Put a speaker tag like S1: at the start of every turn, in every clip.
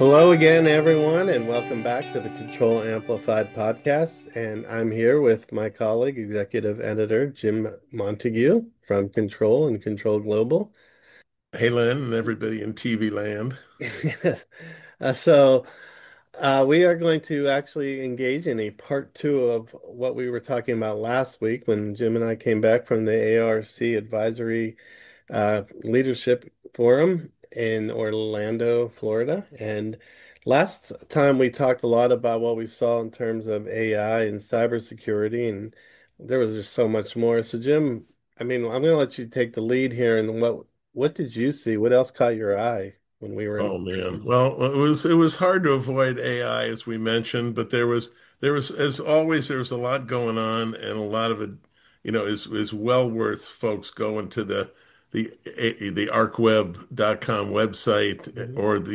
S1: Hello again, everyone, and welcome back to the Control Amplified podcast. And I'm here with my colleague, executive editor Jim Montague from Control and Control Global.
S2: Hey, Lynn, and everybody in TV land.
S1: We are going to actually engage in a part two of what we were talking about last week when Jim and I came back from the ARC Advisory Leadership Forum in Orlando, Florida. And last time we talked a lot about what we saw in terms of AI and cybersecurity, and there was just so much more. So, Jim, I'm going to let you take the lead here. And what did you see? What else caught your eye when we were in?
S2: Oh man. Well, it was hard to avoid AI as we mentioned, but there was as always there was a lot going on, and a lot of it, is well worth folks going to the arcweb.com website,
S1: Mhm.
S2: or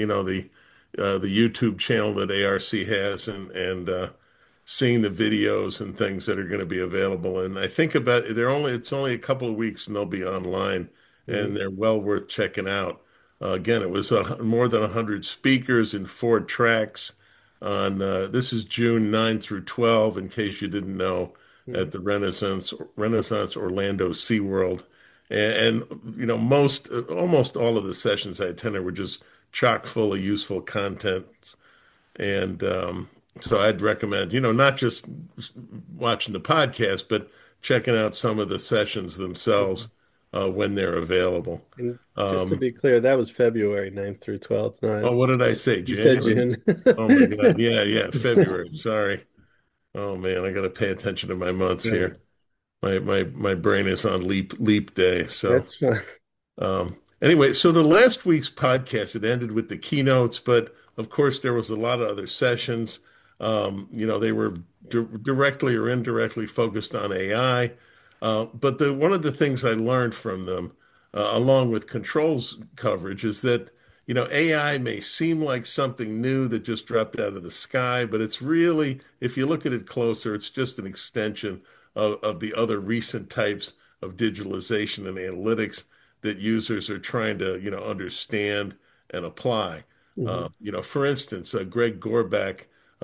S2: the YouTube channel that ARC has, and seeing the videos and things that are going to be available. And I think about it's only a couple of weeks and they'll be online, and
S1: Mhm.
S2: they're well worth checking out. Again, it was more than 100 speakers in four tracks on this is June 9 through 12, in case you didn't know,
S1: Mhm.
S2: at the Renaissance Orlando SeaWorld. And most almost all of the sessions I attended were just chock full of useful content. And so I'd recommend, not just watching the podcast, but checking out some of the sessions
S1: Mhm.
S2: themselves when they're available.
S1: And just to
S2: Um,
S1: be clear, that was February 9th through 12th, not
S2: oh, what did I say?
S1: you said
S2: January?
S1: June.
S2: Oh my God. Yeah, yeah, February. Sorry. Oh man, I got to pay attention to my months
S1: Right.
S2: here. My brain is on leap day. So
S1: That's fine.
S2: anyway, so the last week's podcast, it ended with the keynotes, but of course there was a lot of other sessions. They were directly or indirectly focused on AI. But one of the things I learned from them, along with controls coverage, is that AI may seem like something new that just dropped out of the sky, but it's really, if you look at it closer, it's just an extension of the other recent types of digitalization and analytics that users are trying to, understand and apply.
S1: Mhm.
S2: For instance, Greg Gorback,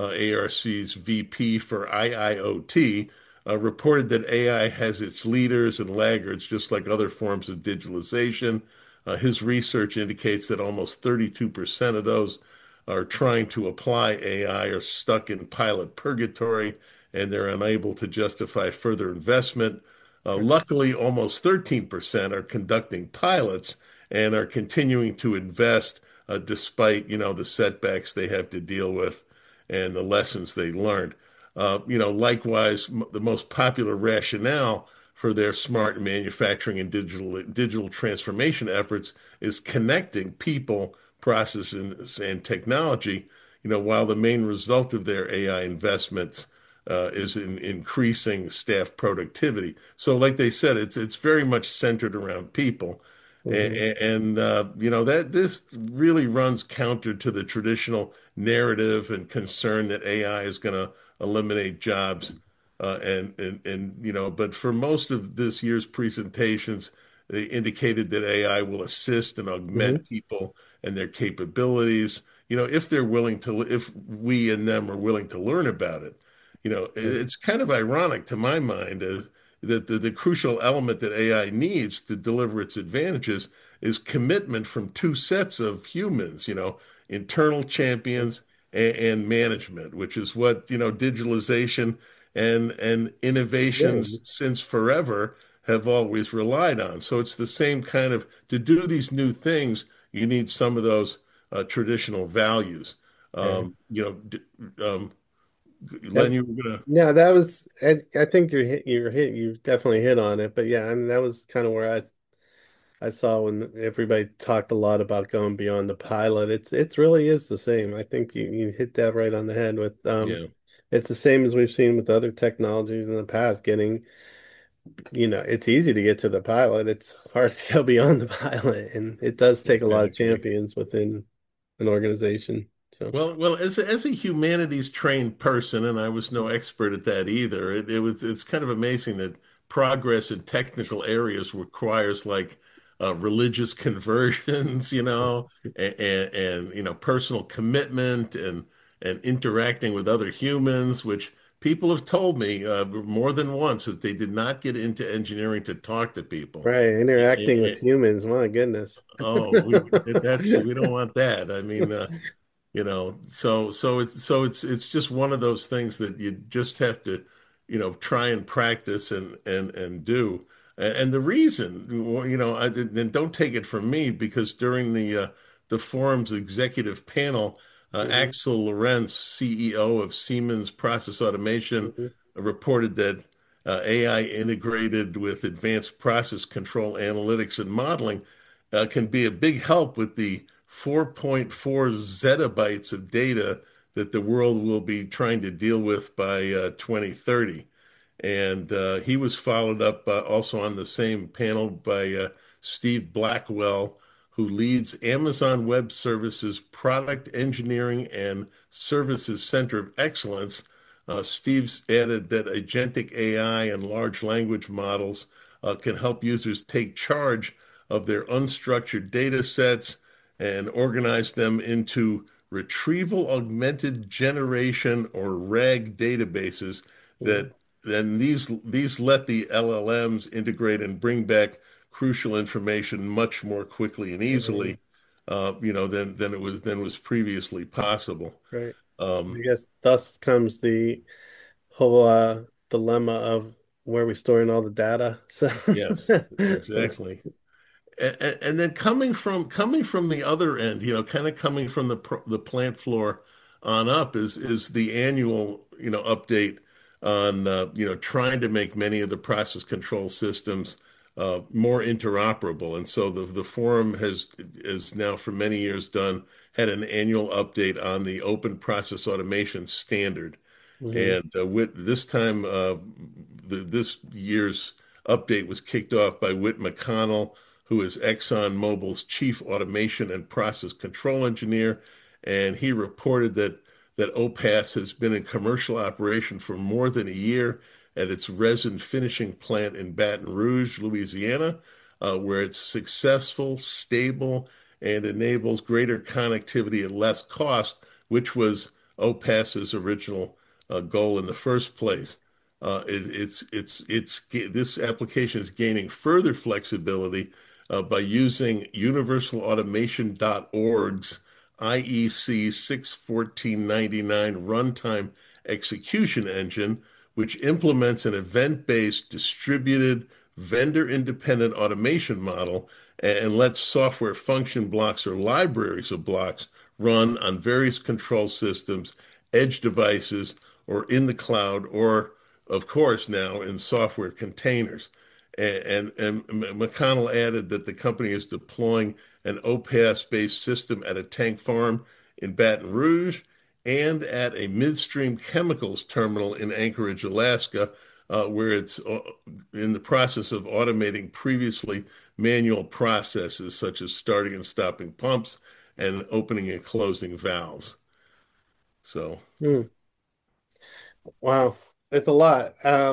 S2: ARC's VP for IIoT, reported that AI has its leaders and laggards, just like other forms of digitalization. His research indicates that almost 32% of those are trying to apply AI are stuck in pilot purgatory, and they're unable to justify further investment. Luckily, almost 13% are conducting pilots and are continuing to invest despite, the setbacks they have to deal with and the lessons they learned. Likewise, the most popular rationale for their smart manufacturing and digital transformation efforts is connecting people, processes, and technology. While the main result of their AI investments is in increasing staff productivity. So, like they said, it's very much centered around people,
S1: Mhm.
S2: that this really runs counter to the traditional narrative and concern that AI is going to eliminate jobs. But for most of this year's presentations, they indicated that AI will assist and
S1: Mhm.
S2: augment people and their capabilities. If we and them are willing to learn about it.
S1: Right.
S2: It's kind of ironic to my mind that the crucial element that AI needs to deliver its advantages is commitment from two sets of humans, internal champions and management, which is what, digitalization and
S1: Yeah.
S2: innovations since forever have always relied on. So it's the same kind of, to do these new things, you need some of those traditional values.
S1: Yeah.
S2: Um, you know, d- um, Len,
S1: Yep.
S2: you were gonna,
S1: Yeah, that was, I think you definitely hit on it. But yeah, that was kind of where I saw when everybody talked a lot about going beyond the pilot. It really is the same. I think you hit that right on the head with
S2: yeah.
S1: it's the same as we've seen with other technologies in the past. It's easy to get to the pilot. It's hard to go beyond the pilot, and it does take a lot of
S2: Exactly.
S1: champions within an organization. So,
S2: Well, as a humanities trained person, and I was no expert at that either, it's kind of amazing that progress in technical areas requires like religious conversions, and personal commitment and interacting with other humans, which people have told me more than once that they did not get into engineering to talk to people.
S1: Right, interacting with humans, my goodness.
S2: Oh, we don't want that. I mean, so it's just one of those things that you just have to, try and practice and do. And the reason, and don't take it from me, because during the forum's executive panel,
S1: Hmm.
S2: Axel Lorenz, CEO of Siemens Process Automation,
S1: Hmm.
S2: reported that AI integrated with advanced process control analytics and modeling can be a big help with the 4.4 zettabytes of data that the world will be trying to deal with by 2030. And he was followed up also on the same panel by Steve Blackwell, who leads Amazon Web Services Product Engineering and Services Center of Excellence. Steve's added that agentic AI and large language models can help users take charge of their unstructured data sets and organize them into retrieval augmented generation or RAG databases
S1: Hmm.
S2: that then these let the LLMs integrate and bring back crucial information much more quickly and
S1: Hmm.
S2: easily, than was previously possible.
S1: Right.
S2: Um,
S1: I guess thus comes the whole dilemma of where we storing all the data. So
S2: yes,
S1: it's,
S2: exactly. And then coming from the other end, kind of coming from the plant floor on up is the annual, update on trying to make many of the process control systems more interoperable. And so the forum has now for many years had an annual update on the open process automation standard.
S1: Mhm.
S2: And with this time, this year's update was kicked off by Whit McConnell, who is ExxonMobil's chief automation and process control engineer. And he reported that OPAS has been in commercial operation for more than a year at its resin finishing plant in Baton Rouge, Louisiana, where it's successful, stable, and enables greater connectivity at less cost, which was OPAS's original goal in the first place. This application is gaining further flexibility by using universalautomation.org's IEC 61499 runtime execution engine, which implements an event-based, distributed, vendor-independent automation model and lets software function blocks or libraries of blocks run on various control systems, edge devices, or in the cloud, or of course now in software containers. And McConnell added that the company is deploying an OPAS-based system at a tank farm in Baton Rouge and at a midstream chemicals terminal in Anchorage, Alaska, where it's in the process of automating previously manual processes such as starting and stopping pumps and opening and closing valves. So,
S1: Hmm. Wow, it's a lot.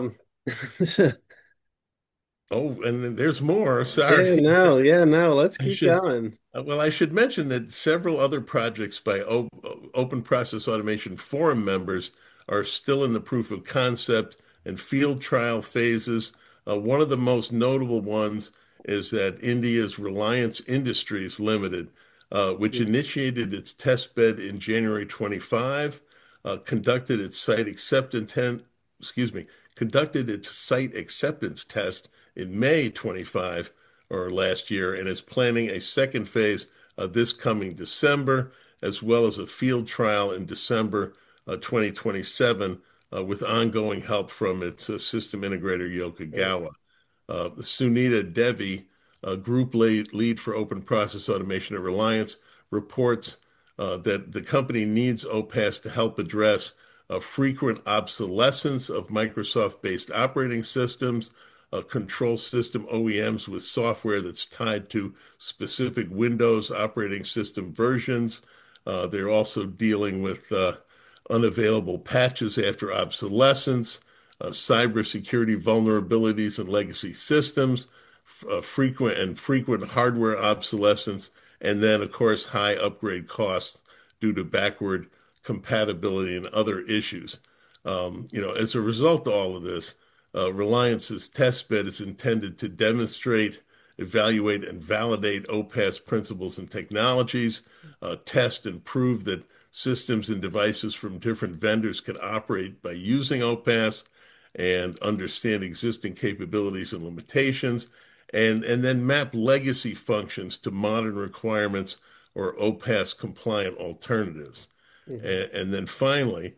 S2: oh, and then there's more. Sorry.
S1: Yeah, no, let's
S2: I
S1: keep
S2: should
S1: going.
S2: Well, I should mention that several other projects by Open Process Automation Forum members are still in the proof of concept and field trial phases. One of the most notable ones is that India's Reliance Industries Limited, which initiated its test bed in January 25, conducted its site acceptance, excuse me, conducted its site acceptance test in May 25 or last year and is planning a second phase this coming December, as well as a field trial in December 2027 with ongoing help from its system integrator
S1: Right.
S2: Yokogawa. Sunita Devi, group lead for open process automation at Reliance, reports that the company needs OPAS to help address frequent obsolescence of Microsoft-based operating systems, control system OEMs with software that's tied to specific Windows operating system versions. They're also dealing with unavailable patches after obsolescence, cybersecurity vulnerabilities in legacy systems, frequent hardware obsolescence, and then, of course, high upgrade costs due to backward compatibility and other issues. As a result of all of this, Reliance's test bed is intended to demonstrate, evaluate, and validate OPAS principles and technologies, test and prove that systems and devices from different vendors can operate by using OPAS, and understand existing capabilities and limitations, and then map legacy functions to modern requirements or OPAS compliant alternatives.
S1: Hmm.
S2: And then finally,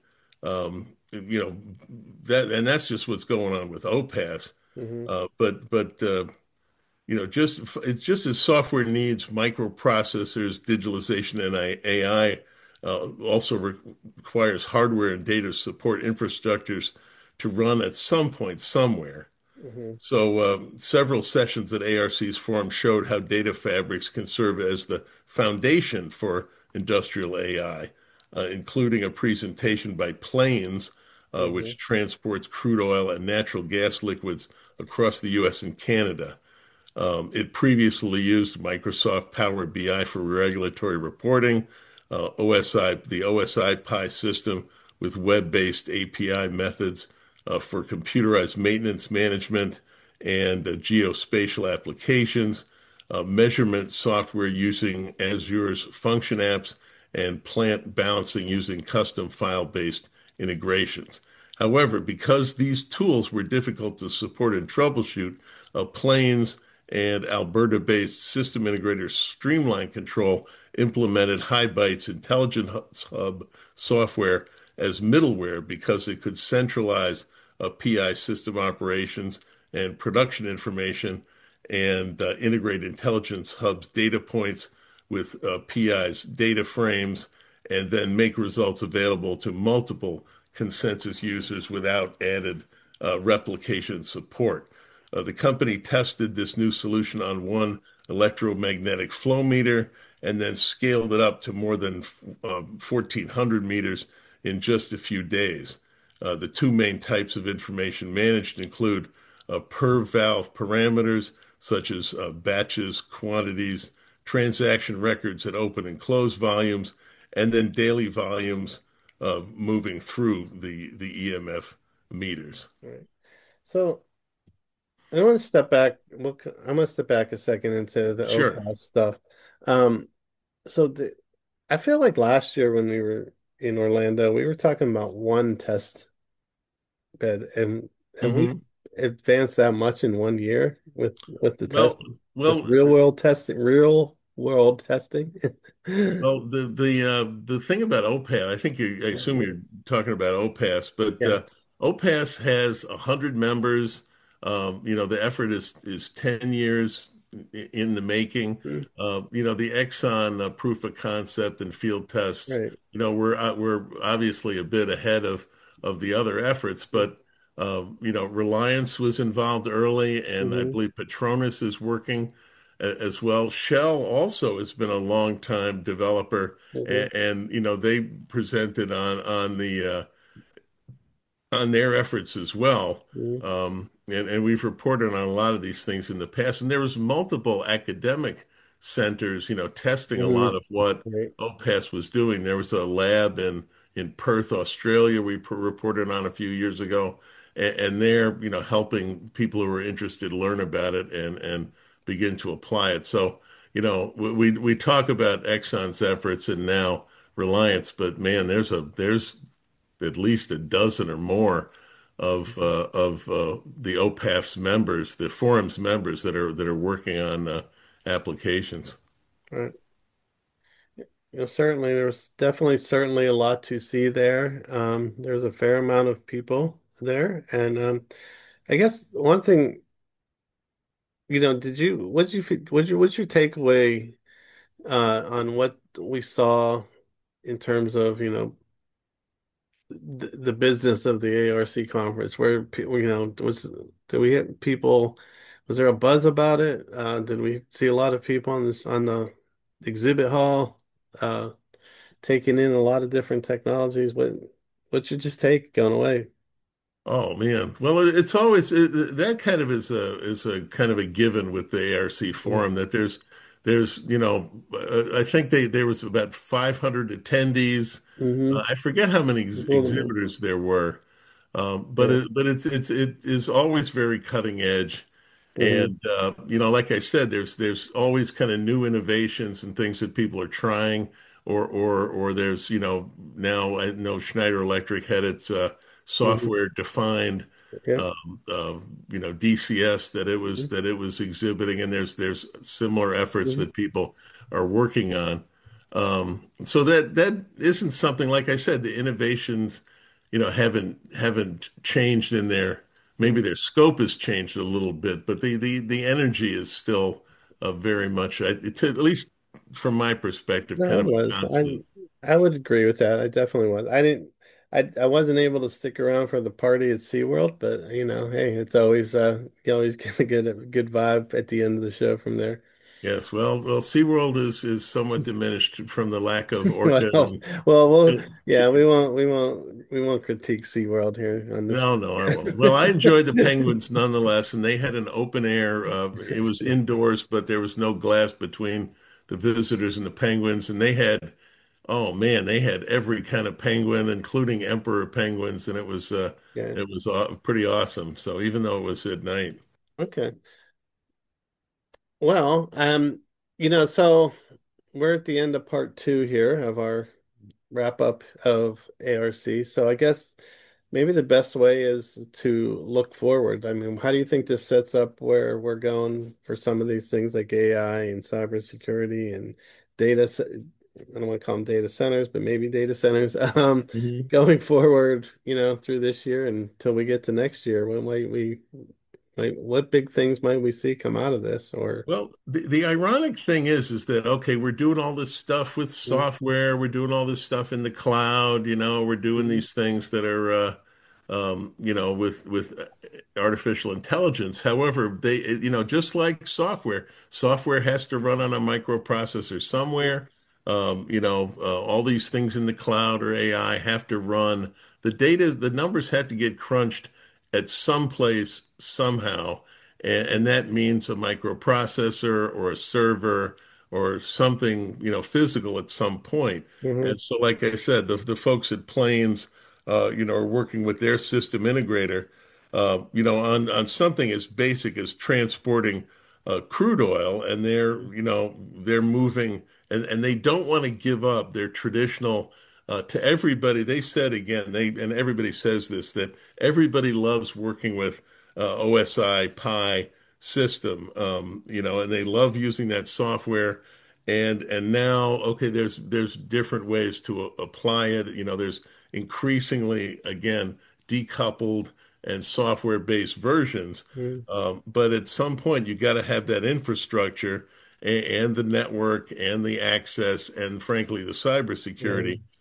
S2: that's just what's going on with OPAS.
S1: Hmm.
S2: Just as software needs microprocessors, digitalization, and AI also requires hardware and data support infrastructures to run at some point somewhere.
S1: Hmm.
S2: So, several sessions at ARC's forum showed how data fabrics can serve as the foundation for industrial AI, including a presentation by Plains,
S1: Hmm.
S2: which transports crude oil and natural gas liquids across the U.S. and Canada. It previously used Microsoft Power BI for regulatory reporting, the OSI Pi system with web-based API methods for computerized maintenance management and geospatial applications, measurement software using Azure's function apps, and plant balancing using custom file-based integrations. However, because these tools were difficult to support and troubleshoot, Plains and Alberta-based system integrator Streamline Control implemented HiByte's Intelligence Hub software as middleware because it could centralize PI system operations and production information and integrate Intelligence Hub's data points with PI's data frames and then make results available to multiple consensus users without added replication support. The company tested this new solution on one electromagnetic flow meter and then scaled it up to more than 1,400 meters in just a few days. The two main types of information managed include per valve parameters, such as batches, quantities, transaction records at open and close volumes, and then daily volumes moving through the EMF meters.
S1: Right. So I want to step back. I'm going to step back a second into the
S2: Sure.
S1: OPAS stuff. Um, so I feel like last year when we were in Orlando, we were talking about one test bed, and have we
S2: Hmm.
S1: advanced that much in 1 year with the test
S2: Well,
S1: with
S2: well,
S1: real world testing?
S2: the thing about OPAS, I assume you're talking about OPAS, but
S1: Yeah.
S2: OPAS has 100 members. The effort is 10 years in the making.
S1: Mm.
S2: The Exxon proof of concept and field tests.
S1: Right.
S2: We're obviously a bit ahead of the other efforts, but Reliance was involved early, and I
S1: Mm-hmm.
S2: believe Petronas is working as well. Shell also has been a long time developer,
S1: Mm-hmm.
S2: and they presented on their efforts as well.
S1: Hmm.
S2: And we've reported on a lot of these things in the past. And there was multiple academic centers, testing a
S1: Hmm.
S2: lot of what
S1: Right.
S2: OPAS was doing. There was a lab in Perth, Australia, we reported on a few years ago, and they're, helping people who are interested learn about it and begin to apply it. So, we talk about Exxon's efforts and now Reliance, but man, there's at least a dozen or more of the OPAF's members, the forum's members that are working on applications.
S1: Right. Certainly there's definitely certainly a lot to see there. There's a fair amount of people there, and I guess one thing, did you what you what's your takeaway on what we saw in terms of, the business of the ARC conference, where people, did we get people, was there a buzz about it? Did we see a lot of people on the exhibit hall taking in a lot of different technologies? What's your just take going away?
S2: Oh man. Well, it's always that kind of is a kind of a given with the ARC forum that there's I think there was about 500 attendees.
S1: Mm-hmm.
S2: I forget how many
S1: It's a little more.
S2: exhibitors there were.
S1: Yeah.
S2: But it is always very cutting edge.
S1: Mm-hmm.
S2: And like I said, there's always kind of new innovations and things that people are trying, or there's now I know Schneider Electric had its
S1: Mm-hmm.
S2: software defined
S1: Yeah.
S2: DCS that it was exhibiting, and there's similar efforts
S1: Mm-hmm.
S2: that people are working on. So that isn't something, like I said, the innovations, haven't changed in their maybe
S1: Mm-hmm.
S2: their scope has changed a little bit, but the energy is still very much, at least from my perspective,
S1: No,
S2: kind
S1: it
S2: of a
S1: was.
S2: constant.
S1: I would agree with that. I definitely was. I wasn't able to stick around for the party at SeaWorld, but hey, it's always you always get a good vibe at the end of the show from there.
S2: Yes, well, SeaWorld is somewhat diminished from the lack of orca
S1: Well, well,
S2: and
S1: yeah, we won't critique SeaWorld here on this.
S2: no, no, I won't. Well, I enjoyed the penguins nonetheless, and they had an open air. It was indoors, but there was no glass between the visitors and the penguins, and oh man, they had every kind of penguin, including emperor penguins, and
S1: Yeah.
S2: it was pretty awesome. So even though it was at night.
S1: Okay. Well, so we're at the end of part two here of our wrap up of ARC. So I guess maybe the best way is to look forward. I mean, how do you think this sets up where we're going for some of these things like AI and cybersecurity and data? I don't want to call them data centers, but maybe data centers. Going forward, through this year until we get to next year, when might we, like, what big things might we see come out of this? Or
S2: Well, the ironic thing is that okay, we're doing all this stuff with
S1: mm,
S2: software, we're doing all this stuff in the cloud, we're doing
S1: mhm,
S2: these things that are with artificial intelligence. However, just like software has to run on a microprocessor somewhere. All these things in the cloud or AI have to run. The numbers have to get crunched at some place somehow. And that means a microprocessor or a server or something, physical at some point.
S1: mhm,
S2: And so, like I said, the folks at Plains, are working with their system integrator, on something as basic as transporting crude oil, and they're moving, and they don't want to give up their traditional. To everybody, they said again, and everybody says this that everybody loves working with OSI Pi system, and they love using that software. And now, okay, there's different ways to apply it. There's increasingly, again, decoupled and software-based versions.
S1: mhm,
S2: But at some point, you got to have that infrastructure and the network and the access and frankly the cybersecurity
S1: mhm,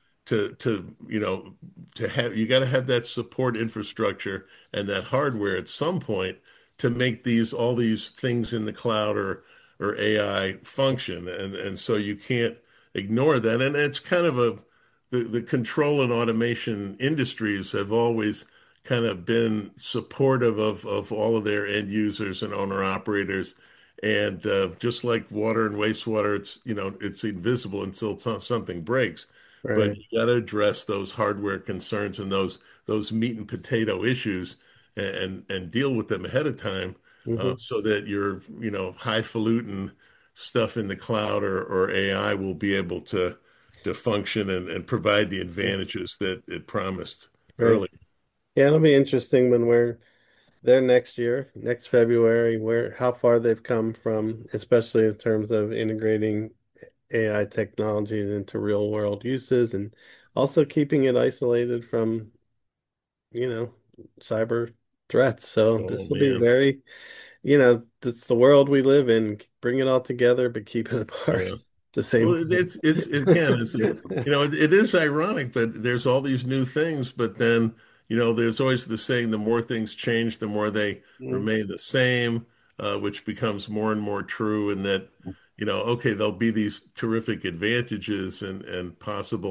S2: to have you got to have that support infrastructure and that hardware at some point to make these all these things in the cloud or AI function, and so you can't ignore that. And it's kind of the control and automation industries have always kind of been supportive of all of their end users and owner operators. And just like water and wastewater, it's invisible until something breaks. But
S1: right.
S2: you got to address those hardware concerns and those meat and potato issues, and deal with them ahead of time,
S1: Mhm.
S2: so that your highfalutin stuff in the cloud or AI will be able to function and provide the advantages that it promised
S1: Right.
S2: early.
S1: Yeah, it'll be interesting when we're there next year, next February, where how far they've come from, especially in terms of integrating AI technologies into real world uses and also keeping it isolated from, you know, cyber threats. So
S2: Oh
S1: this will be
S2: man.
S1: very, it's the world we live in. Bring it all together, but keep it apart
S2: Yeah.
S1: at the same
S2: Well,
S1: time.
S2: it's again, it is ironic that there's all these new things, but then, there's always the saying, the more things change, the more they
S1: Mm,
S2: remain the same, which becomes more and more true. And that, okay, there'll be these terrific advantages and possible,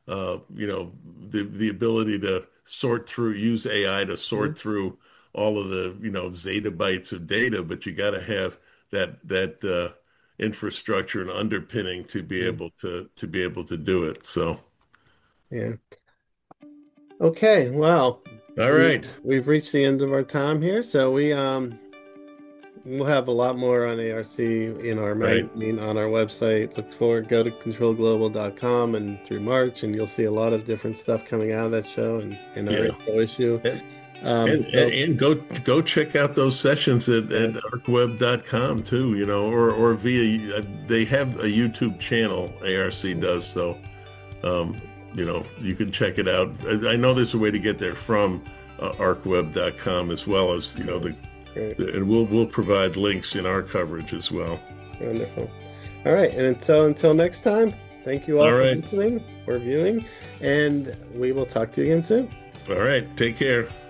S2: the ability to sort through, use AI to
S1: Mhm.
S2: sort through all of the, zettabytes of data, but you got to have that infrastructure and underpinning to be
S1: Yeah.
S2: able to do it. So,
S1: Yeah. Okay. Well,
S2: all right,
S1: we've reached the end of our time here, so we'll have a lot more on ARC in our
S2: right,
S1: magazine on our website. Look forward, go to controlglobal.com and through March, and you'll see a lot of different stuff coming out of that show and in our
S2: yeah,
S1: April issue.
S2: and and
S1: So
S2: and go check out those sessions at
S1: yeah,
S2: arcweb.com too, or via they have a YouTube channel, ARC does, so you can check it out. I know there's a way to get there from arcweb.com as well as,
S1: great,
S2: and we'll provide links in our coverage as well.
S1: wonderful. All right, and so until next time, thank you all
S2: All
S1: for
S2: right.
S1: listening or viewing, and we will talk to you again soon.
S2: All right. Take care.